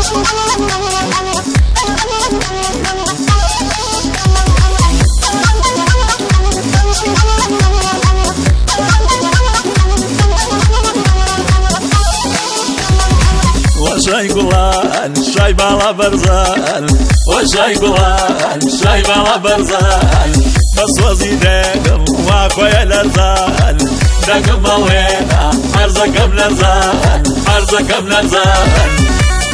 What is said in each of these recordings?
وشاي قلان شاي بالا برزان وشاي قلان شاي بالا برزان بس وزي دقم واكويا لرزان دقم مالوينا عرزكم لرزان عرزكم لرزان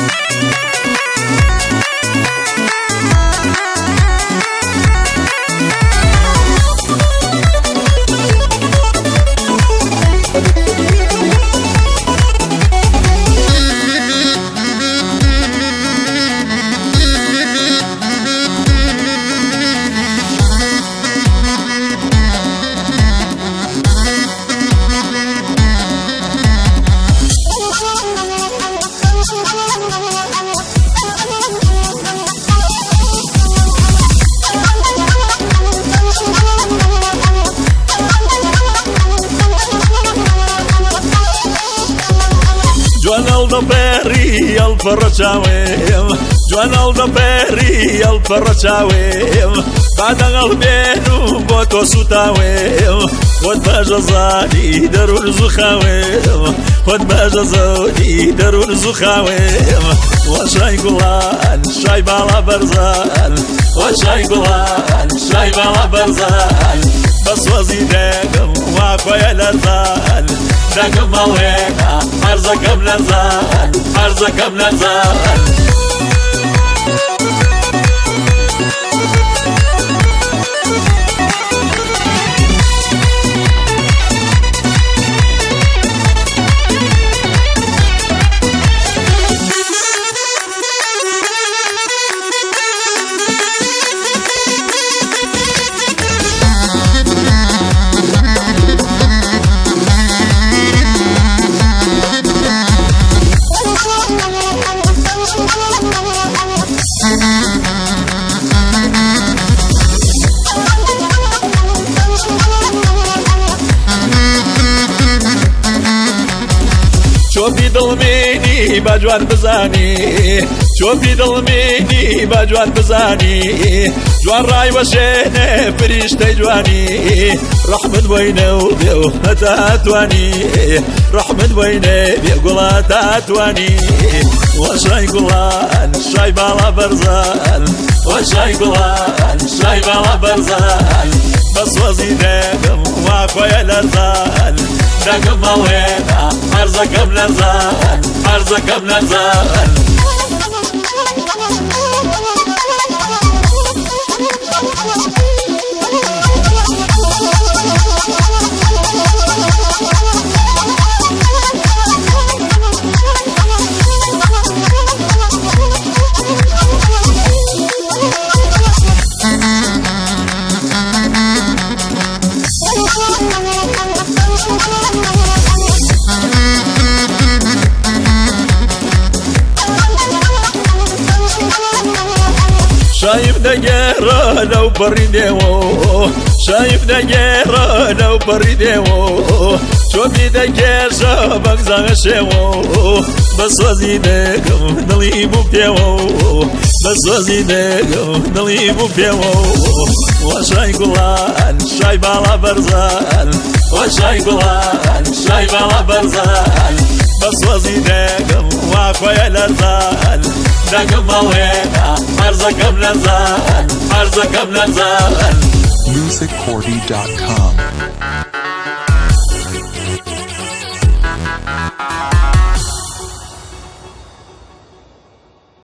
Perri al farrachawem Joan al da perri al farrachawem Badang al benu boto sutawem Khod bajazani darun zukhawem Khod bajazani darun zukhawem Wa shay gulan shay bala barzan Wa shay gulan shay bala barzan Bas wazidagam wa koya larzan دقم مالوينا عرزكم لرزان عرزكم لرزان شوفي ظلميني بجوان بزاني شوفي ظلميني بجوان بزاني جوان راي وشينه فريشتي جواني رحمد وينه وبيو هتاتواني رحمد وينه بيقول هتاتواني وشاي قلان شاي بالا برزان وشاي قلان شاي بالا برزان بس وزيدكم واكويا لرزان دقم مالوينا عرزكم لرزان عرزكم لرزان شايف دقيرة لو بريديو شايف دقيرة لو بريديو شوفي دقير شابك زغشيو بس وزيدكم نليبو بيو بس وزيدكم نليبو بيو وشاي قلان شاي بالا برزان وشاي قلان شاي بالا برزان بس وزيدكم واكويا لرزان دقم مالوينا عرزكم لرزان عرزكم لرزان musiccordy.com